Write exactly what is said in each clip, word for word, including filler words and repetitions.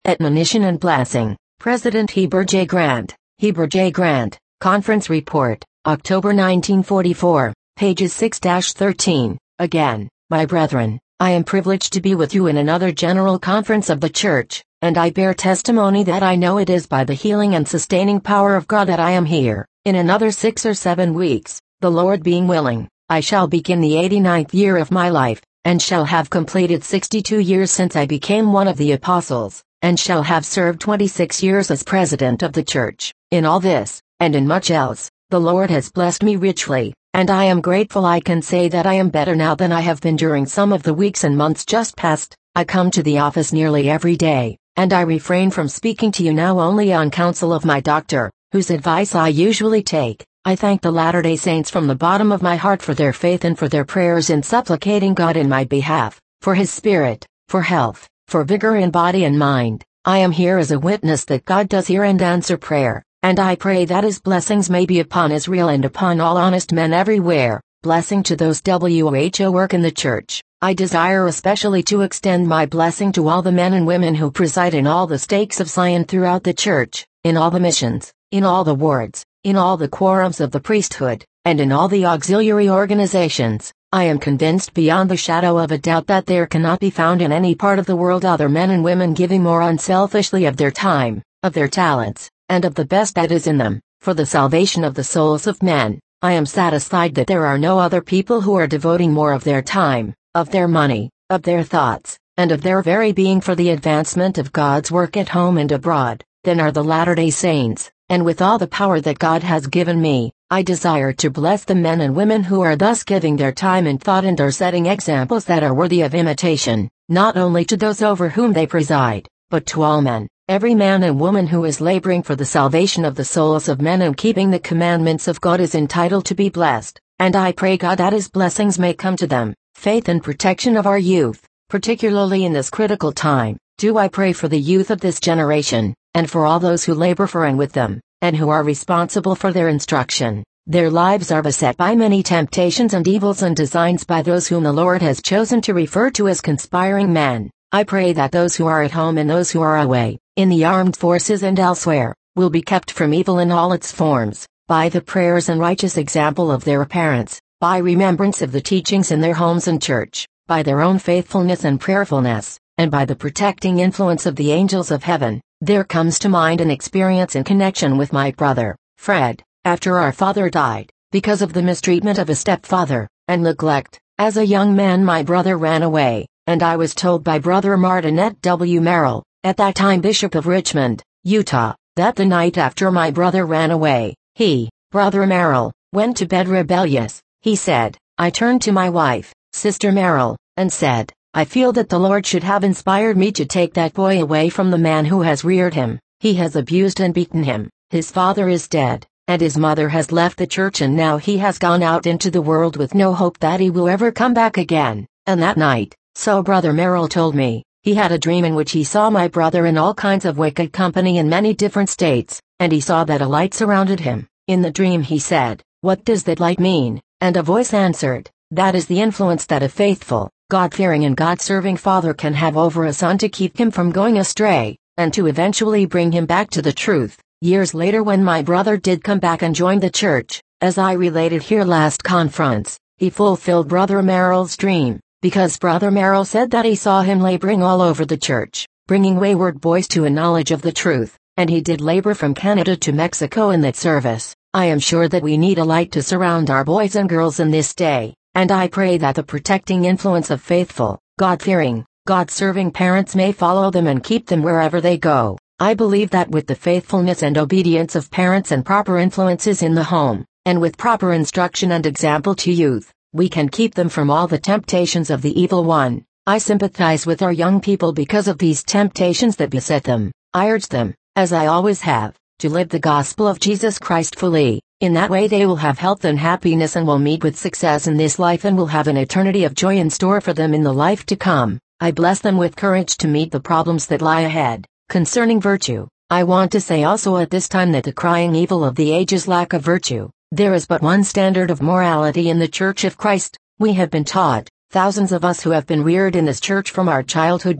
Admonition and Blessing. President Heber J. Grant. Heber J. Grant. Conference Report, October nineteen forty-four, pages six to thirteen. Again, my brethren, I am privileged to be with you in another general conference of the church, and I bear testimony that I know it is by the healing and sustaining power of God that I am here. In another six or seven weeks, the Lord being willing, I shall begin the eighty-ninth year of my life, and shall have completed sixty-two years since I became one of the apostles, and shall have served twenty-six years as president of the church. In all this, and in much else, the Lord has blessed me richly, and I am grateful. I can say that I am better now than I have been during some of the weeks and months just past. I come to the office nearly every day, and I refrain from speaking to you now only on counsel of my doctor, whose advice I usually take. I thank the Latter-day Saints from the bottom of my heart for their faith and for their prayers in supplicating God in my behalf, for His Spirit, for health, for vigor in body and mind. I am here as a witness that God does hear and answer prayer, and I pray that His blessings may be upon Israel and upon all honest men everywhere. Blessing to those who work in the church. I desire especially to extend my blessing to all the men and women who preside in all the stakes of Zion throughout the church, in all the missions, in all the wards, in all the quorums of the priesthood, and in all the auxiliary organizations. I am convinced beyond the shadow of a doubt that there cannot be found in any part of the world other men and women giving more unselfishly of their time, of their talents, and of the best that is in them, for the salvation of the souls of men. I am satisfied that there are no other people who are devoting more of their time, of their money, of their thoughts, and of their very being for the advancement of God's work at home and abroad, than are the Latter-day Saints. And with all the power that God has given me, I desire to bless the men and women who are thus giving their time and thought and are setting examples that are worthy of imitation, not only to those over whom they preside, but to all men. Every man and woman who is laboring for the salvation of the souls of men and keeping the commandments of God is entitled to be blessed, and I pray God that His blessings may come to them. Faith and protection of our youth, particularly in this critical time. Do I pray for the youth of this generation, and for all those who labor for and with them, and who are responsible for their instruction. Their lives are beset by many temptations and evils and designs by those whom the Lord has chosen to refer to as conspiring men. I pray that those who are at home and those who are away, in the armed forces and elsewhere, will be kept from evil in all its forms, by the prayers and righteous example of their parents, by remembrance of the teachings in their homes and church, by their own faithfulness and prayerfulness, and by the protecting influence of the angels of heaven. There comes to mind an experience in connection with my brother, Fred, after our father died, because of the mistreatment of a stepfather, and neglect. As a young man my brother ran away, and I was told by Brother Martinet W. Merrill, at that time Bishop of Richmond, Utah, that the night after my brother ran away, he, Brother Merrill, went to bed rebellious. He said, I turned to my wife, Sister Merrill, and said, I feel that the Lord should have inspired me to take that boy away from the man who has reared him. He has abused and beaten him. His father is dead, and his mother has left the church, and now he has gone out into the world with no hope that he will ever come back again. And that night, so Brother Merrill told me, he had a dream in which he saw my brother in all kinds of wicked company in many different states, and he saw that a light surrounded him. In the dream he said, what does that light mean? And a voice answered, that is the influence that a faithful, God-fearing and God-serving father can have over a son to keep him from going astray, and to eventually bring him back to the truth. Years later, when my brother did come back and join the church, as I related here last conference, he fulfilled Brother Merrill's dream, because Brother Merrill said that he saw him laboring all over the church, bringing wayward boys to a knowledge of the truth, and he did labor from Canada to Mexico in that service. I am sure that we need a light to surround our boys and girls in this day. And I pray that the protecting influence of faithful, God-fearing, God-serving parents may follow them and keep them wherever they go. I believe that with the faithfulness and obedience of parents and proper influences in the home, and with proper instruction and example to youth, we can keep them from all the temptations of the evil one. I sympathize with our young people because of these temptations that beset them. I urge them, as I always have, to live the gospel of Jesus Christ fully. In that way they will have health and happiness and will meet with success in this life and will have an eternity of joy in store for them in the life to come. I bless them with courage to meet the problems that lie ahead. Concerning virtue, I want to say also at this time that the crying evil of the age is lack of virtue. There is but one standard of morality in the Church of Christ. We have been taught, thousands of us who have been reared in this church from our childhood days,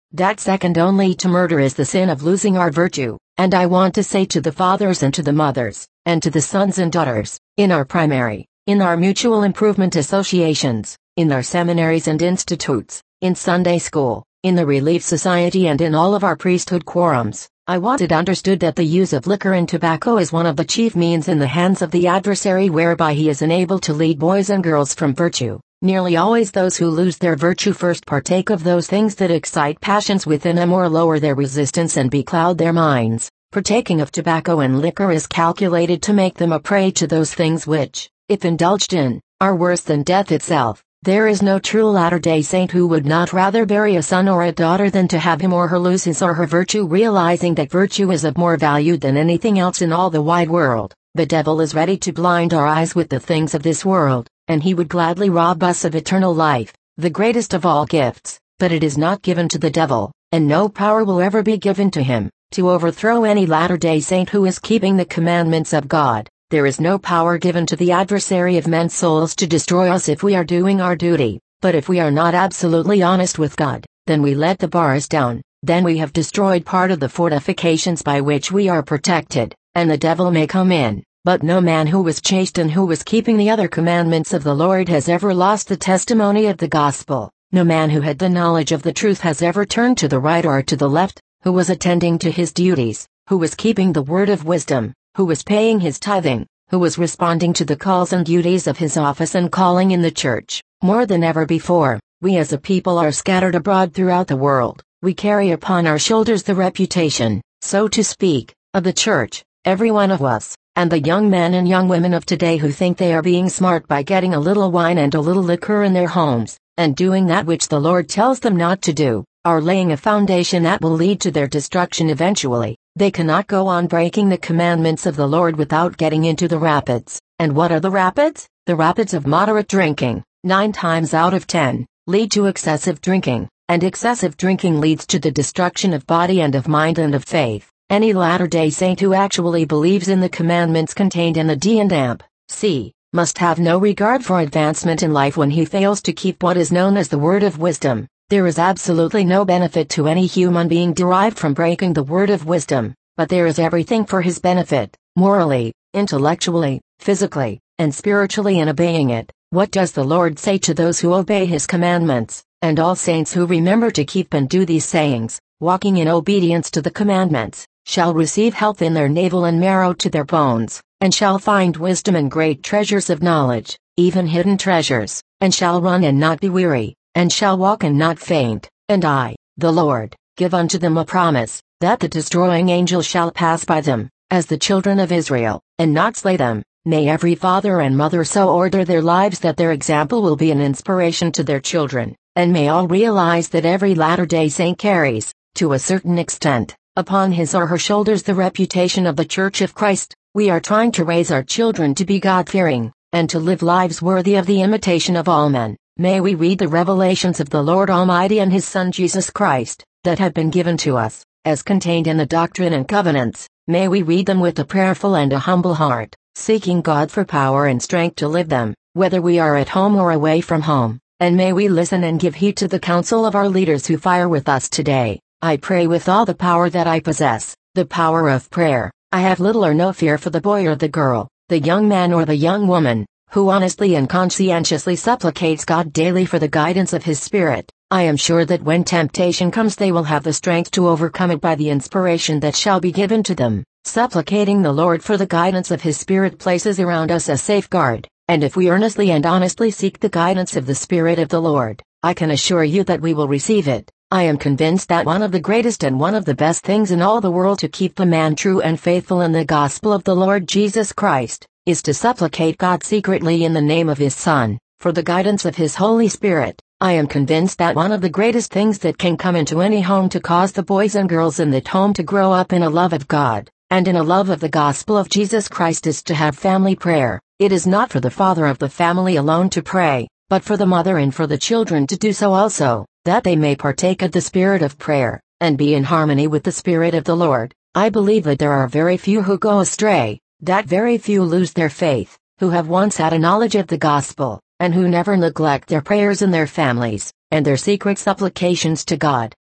that second only to murder is the sin of losing our virtue, and I want to say to the fathers and to the mothers, and to the sons and daughters, in our primary, in our mutual improvement associations, in our seminaries and institutes, in Sunday school, in the Relief Society and in all of our priesthood quorums, I want it understood that the use of liquor and tobacco is one of the chief means in the hands of the adversary whereby he is enabled to lead boys and girls from virtue. Nearly always those who lose their virtue first partake of those things that excite passions within them or lower their resistance and becloud their minds. Partaking of tobacco and liquor is calculated to make them a prey to those things which, if indulged in, are worse than death itself. There is no true Latter-day Saint who would not rather bury a son or a daughter than to have him or her lose his or her virtue, realizing that virtue is of more value than anything else in all the wide world. The devil is ready to blind our eyes with the things of this world, and he would gladly rob us of eternal life, the greatest of all gifts, but it is not given to the devil, and no power will ever be given to him, to overthrow any Latter-day Saint who is keeping the commandments of God. There is no power given to the adversary of men's souls to destroy us if we are doing our duty, but if we are not absolutely honest with God, then we let the bars down, then we have destroyed part of the fortifications by which we are protected, and the devil may come in. But no man who was chaste and who was keeping the other commandments of the Lord has ever lost the testimony of the gospel. No man who had the knowledge of the truth has ever turned to the right or to the left, who was attending to his duties, who was keeping the word of wisdom, who was paying his tithing, who was responding to the calls and duties of his office and calling in the church. More than ever before, we as a people are scattered abroad throughout the world. We carry upon our shoulders the reputation, so to speak, of the church, every one of us. And the young men and young women of today who think they are being smart by getting a little wine and a little liquor in their homes, and doing that which the Lord tells them not to do, are laying a foundation that will lead to their destruction eventually. They cannot go on breaking the commandments of the Lord without getting into the rapids. And what are the rapids? The rapids of moderate drinking, nine times out of ten, lead to excessive drinking, and excessive drinking leads to the destruction of body and of mind and of faith. Any Latter-day Saint who actually believes in the commandments contained in the D and Amp C must have no regard for advancement in life when he fails to keep what is known as the word of wisdom. There is absolutely no benefit to any human being derived from breaking the word of wisdom, but there is everything for his benefit, morally, intellectually, physically, and spiritually in obeying it. What does the Lord say to those who obey his commandments, and all saints who remember to keep and do these sayings, walking in obedience to the commandments, shall receive health in their navel and marrow to their bones, and shall find wisdom and great treasures of knowledge, even hidden treasures, and shall run and not be weary, and shall walk and not faint, and I, the Lord, give unto them a promise, that the destroying angel shall pass by them, as the children of Israel, and not slay them. May every father and mother so order their lives that their example will be an inspiration to their children, and may all realize that every Latter-day Saint carries, to a certain extent, upon his or her shoulders the reputation of the Church of Christ. We are trying to raise our children to be God-fearing, and to live lives worthy of the imitation of all men. May we read the revelations of the Lord Almighty and His Son Jesus Christ, that have been given to us, as contained in the Doctrine and Covenants. May we read them with a prayerful and a humble heart, seeking God for power and strength to live them, whether we are at home or away from home. And may we listen and give heed to the counsel of our leaders who fire with us today. I pray with all the power that I possess, the power of prayer. I have little or no fear for the boy or the girl, the young man or the young woman, who honestly and conscientiously supplicates God daily for the guidance of His Spirit. I am sure that when temptation comes they will have the strength to overcome it by the inspiration that shall be given to them. Supplicating the Lord for the guidance of His Spirit places around us a safeguard, and if we earnestly and honestly seek the guidance of the Spirit of the Lord, I can assure you that we will receive it. I am convinced that one of the greatest and one of the best things in all the world to keep the man true and faithful in the gospel of the Lord Jesus Christ, is to supplicate God secretly in the name of His Son, for the guidance of His Holy Spirit. I am convinced that one of the greatest things that can come into any home to cause the boys and girls in that home to grow up in a love of God, and in a love of the gospel of Jesus Christ is to have family prayer. It is not for the father of the family alone to pray, but for the mother and for the children to do so also, that they may partake of the spirit of prayer, and be in harmony with the Spirit of the Lord. I believe that there are very few who go astray, that very few lose their faith, who have once had a knowledge of the gospel, and who never neglect their prayers in their families, and their secret supplications to God.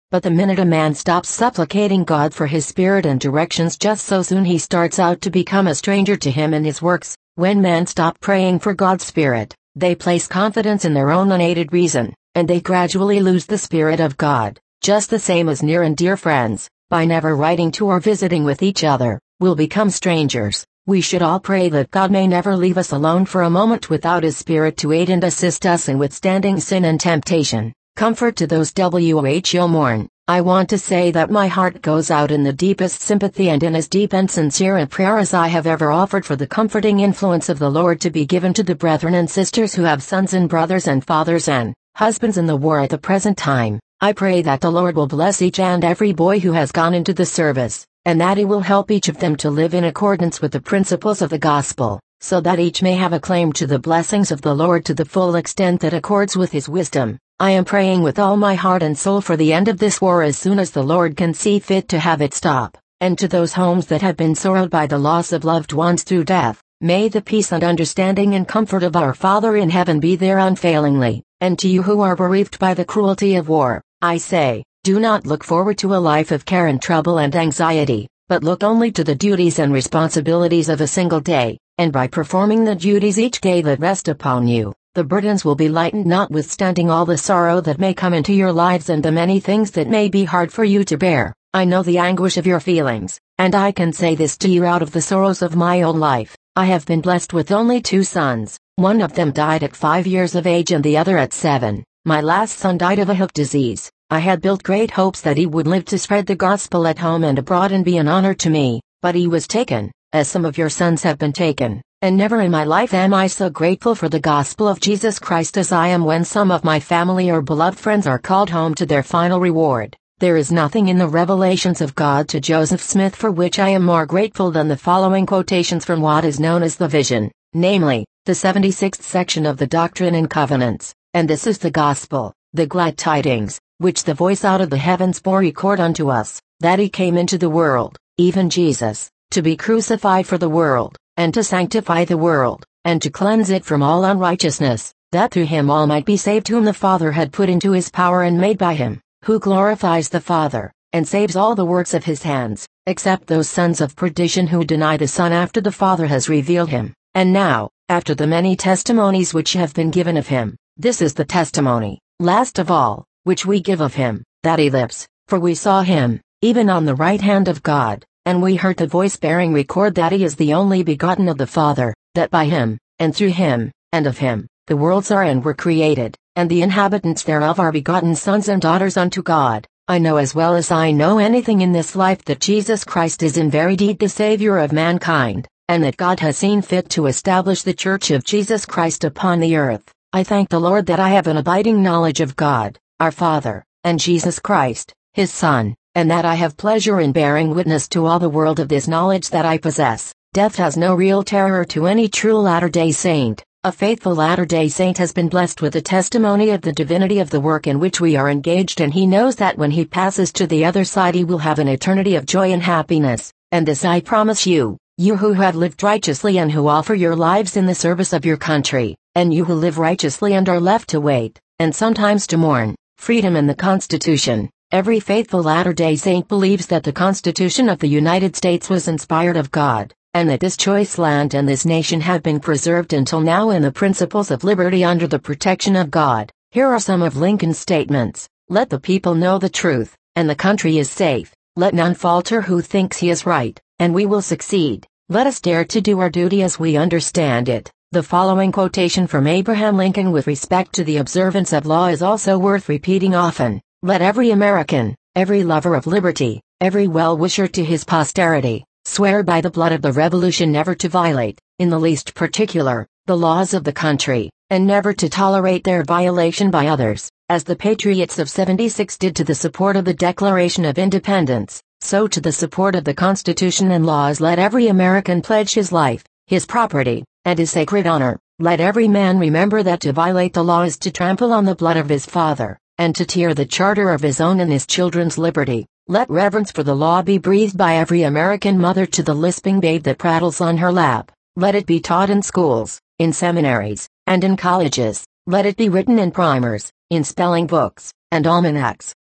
But the minute a man stops supplicating God for his spirit and directions, just so soon he starts out to become a stranger to him and his works. When men stop praying for God's spirit, they place confidence in their own unaided reason, and they gradually lose the spirit of God. Just the same as near and dear friends, by never writing to or visiting with each other, will become strangers. We should all pray that God may never leave us alone for a moment without His Spirit to aid and assist us in withstanding sin and temptation. Comfort to those who mourn. I want to say that my heart goes out in the deepest sympathy and in as deep and sincere a prayer as I have ever offered for the comforting influence of the Lord to be given to the brethren and sisters who have sons and brothers and fathers and husbands in the war at the present time. I pray that the Lord will bless each and every boy who has gone into the service, and that He will help each of them to live in accordance with the principles of the gospel, so that each may have a claim to the blessings of the Lord to the full extent that accords with His wisdom. I am praying with all my heart and soul for the end of this war as soon as the Lord can see fit to have it stop, and to those homes that have been sorrowed by the loss of loved ones through death, may the peace and understanding and comfort of our Father in heaven be there unfailingly. And to you who are bereaved by the cruelty of war, I say, do not look forward to a life of care and trouble and anxiety, but look only to the duties and responsibilities of a single day, and by performing the duties each day that rest upon you, the burdens will be lightened, notwithstanding all the sorrow that may come into your lives and the many things that may be hard for you to bear. I know the anguish of your feelings, and I can say this to you out of the sorrows of my own life. I have been blessed with only two sons. One of them died at five years of age and the other at seven. My last son died of a hip disease. I had built great hopes that he would live to spread the gospel at home and abroad and be an honor to me, but he was taken, as some of your sons have been taken. And never in my life am I so grateful for the gospel of Jesus Christ as I am when some of my family or beloved friends are called home to their final reward. There is nothing in the revelations of God to Joseph Smith for which I am more grateful than the following quotations from what is known as the Vision, namely, the seventy-sixth section of the Doctrine and Covenants. And this is the gospel, the glad tidings, which the voice out of the heavens bore record unto us, that He came into the world, even Jesus, to be crucified for the world, and to sanctify the world, and to cleanse it from all unrighteousness, that through Him all might be saved whom the Father had put into His power and made by Him, who glorifies the Father, and saves all the works of His hands, except those sons of perdition who deny the Son after the Father has revealed Him. And now, after the many testimonies which have been given of Him, this is the testimony, last of all, which we give of Him, that He lives. For we saw Him, even on the right hand of God, and we heard the voice bearing record that He is the only begotten of the Father, that by Him, and through Him, and of Him, the worlds are and were created, and the inhabitants thereof are begotten sons and daughters unto God. I know as well as I know anything in this life that Jesus Christ is in very deed the Savior of mankind, and that God has seen fit to establish the Church of Jesus Christ upon the earth. I thank the Lord that I have an abiding knowledge of God, our Father, and Jesus Christ, His Son, and that I have pleasure in bearing witness to all the world of this knowledge that I possess. Death has no real terror to any true Latter-day Saint. A faithful Latter-day Saint has been blessed with the testimony of the divinity of the work in which we are engaged, and he knows that when he passes to the other side he will have an eternity of joy and happiness, and this I promise you, you who have lived righteously and who offer your lives in the service of your country, and you who live righteously and are left to wait, and sometimes to mourn, freedom and the Constitution. Every faithful Latter-day Saint believes that the Constitution of the United States was inspired of God, and that this choice land and this nation have been preserved until now in the principles of liberty under the protection of God. Here are some of Lincoln's statements. Let the people know the truth, and the country is safe. Let none falter who thinks he is right, and we will succeed. Let us dare to do our duty as we understand it. The following quotation from Abraham Lincoln with respect to the observance of law is also worth repeating often. Let every American, every lover of liberty, every well-wisher to his posterity, swear by the blood of the Revolution never to violate, in the least particular, the laws of the country, and never to tolerate their violation by others, as the patriots of seventy-six did to the support of the Declaration of Independence, so to the support of the Constitution and laws let every American pledge his life, his property, and his sacred honor. Let every man remember that to violate the law is to trample on the blood of his father, and to tear the charter of his own and his children's liberty. Let reverence for the law be breathed by every American mother to the lisping babe that prattles on her lap. Let it be taught in schools, in seminaries, and in colleges. Let it be written in primers, in spelling books, and almanacs.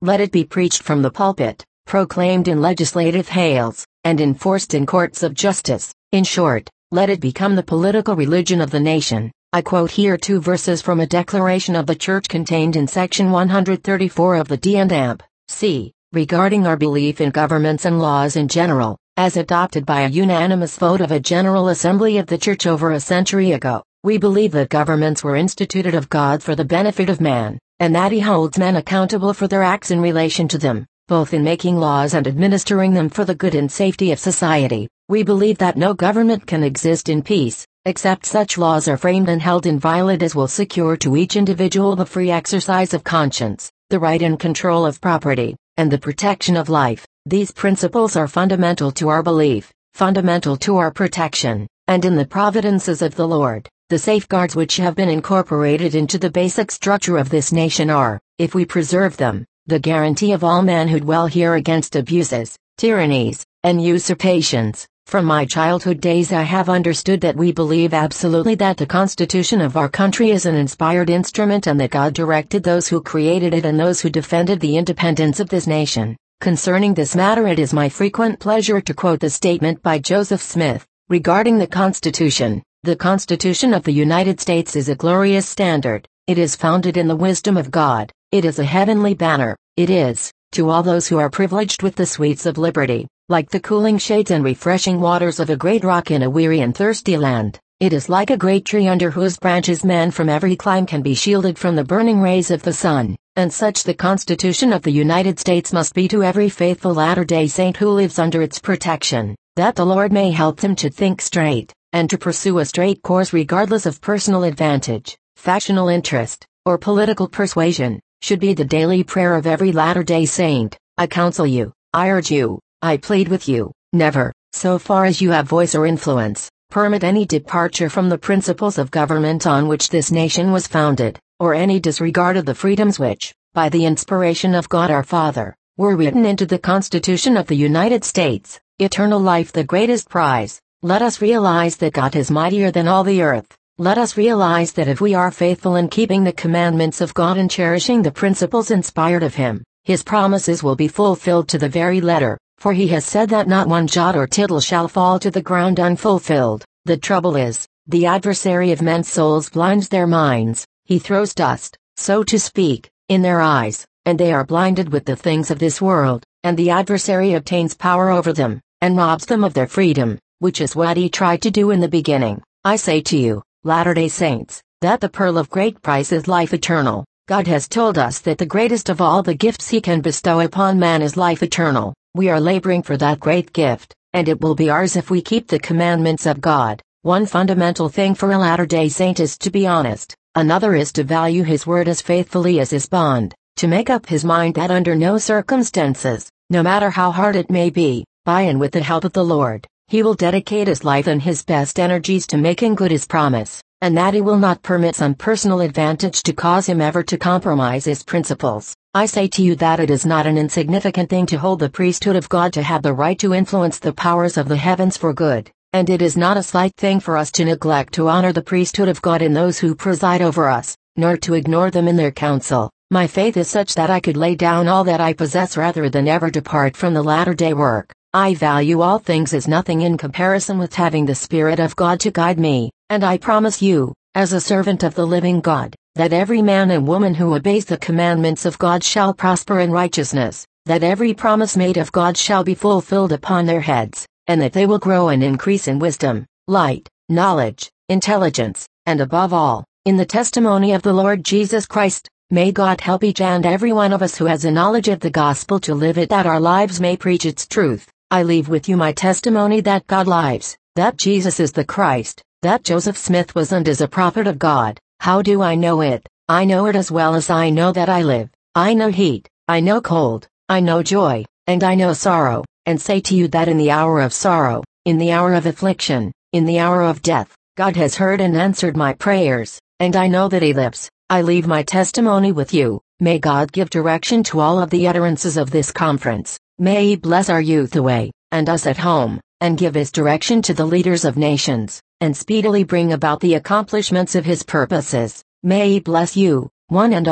Let it be preached from the pulpit, proclaimed in legislative halls, and enforced in courts of justice. In short, let it become the political religion of the nation. I quote here two verses from a declaration of the Church contained in section one hundred thirty-four of the D and A B C, regarding our belief in governments and laws in general, as adopted by a unanimous vote of a General Assembly of the Church over a century ago. We believe that governments were instituted of God for the benefit of man, and that He holds men accountable for their acts in relation to them, both in making laws and administering them for the good and safety of society. We believe that no government can exist in peace, except such laws are framed and held inviolate as will secure to each individual the free exercise of conscience, the right and control of property, and the protection of life. These principles are fundamental to our belief, fundamental to our protection, and in the providences of the Lord, the safeguards which have been incorporated into the basic structure of this nation are, if we preserve them, the guarantee of all manhood well here against abuses, tyrannies, and usurpations. From my childhood days I have understood that we believe absolutely that the Constitution of our country is an inspired instrument and that God directed those who created it and those who defended the independence of this nation. Concerning this matter, it is my frequent pleasure to quote the statement by Joseph Smith, regarding the Constitution. The Constitution of the United States is a glorious standard. It is founded in the wisdom of God. It is a heavenly banner. It is, to all those who are privileged with the sweets of liberty, like the cooling shades and refreshing waters of a great rock in a weary and thirsty land. It is like a great tree under whose branches men from every clime can be shielded from the burning rays of the sun, and such the Constitution of the United States must be to every faithful Latter-day Saint who lives under its protection, that the Lord may help him to think straight, and to pursue a straight course regardless of personal advantage, factional interest, or political persuasion, should be the daily prayer of every Latter-day Saint. I counsel you, I urge you, I plead with you, never, so far as you have voice or influence, permit any departure from the principles of government on which this nation was founded, or any disregard of the freedoms which, by the inspiration of God our Father, were written into the Constitution of the United States. Eternal life the greatest prize. Let us realize that God is mightier than all the earth. Let us realize that if we are faithful in keeping the commandments of God and cherishing the principles inspired of Him, His promises will be fulfilled to the very letter. For He has said that not one jot or tittle shall fall to the ground unfulfilled. The trouble is, the adversary of men's souls blinds their minds. He throws dust, so to speak, in their eyes, and they are blinded with the things of this world, and the adversary obtains power over them, and robs them of their freedom, which is what he tried to do in the beginning. I say to you, Latter-day Saints, that the pearl of great price is life eternal. God has told us that the greatest of all the gifts He can bestow upon man is life eternal. We are laboring for that great gift, and it will be ours if we keep the commandments of God. One fundamental thing for a Latter-day Saint is to be honest. Another is to value his word as faithfully as his bond, to make up his mind that under no circumstances, no matter how hard it may be, by and with the help of the Lord, he will dedicate his life and his best energies to making good his promise, and that he will not permit some personal advantage to cause him ever to compromise his principles. I say to you that it is not an insignificant thing to hold the priesthood of God, to have the right to influence the powers of the heavens for good, and it is not a slight thing for us to neglect to honor the priesthood of God in those who preside over us, nor to ignore them in their counsel. My faith is such that I could lay down all that I possess rather than ever depart from the latter-day work. I value all things as nothing in comparison with having the Spirit of God to guide me, and I promise you, as a servant of the living God, that every man and woman who obeys the commandments of God shall prosper in righteousness, that every promise made of God shall be fulfilled upon their heads, and that they will grow and increase in wisdom, light, knowledge, intelligence, and above all, in the testimony of the Lord Jesus Christ. May God help each and every one of us who has a knowledge of the gospel to live it, that our lives may preach its truth. I leave with you my testimony that God lives, that Jesus is the Christ, that Joseph Smith was and is a prophet of God. How do I know it? I know it as well as I know that I live. I know heat, I know cold, I know joy, and I know sorrow, and say to you that in the hour of sorrow, in the hour of affliction, in the hour of death, God has heard and answered my prayers, and I know that He lives. I leave my testimony with you. May God give direction to all of the utterances of this conference. May He bless our youth away, and us at home, and give His direction to the leaders of nations, and speedily bring about the accomplishments of His purposes. May He bless you, one and all.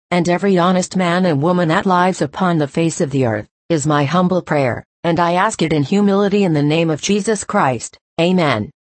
and every honest man and woman that lives upon the face of the earth, is my humble prayer, and I ask it in humility in the name of Jesus Christ. Amen.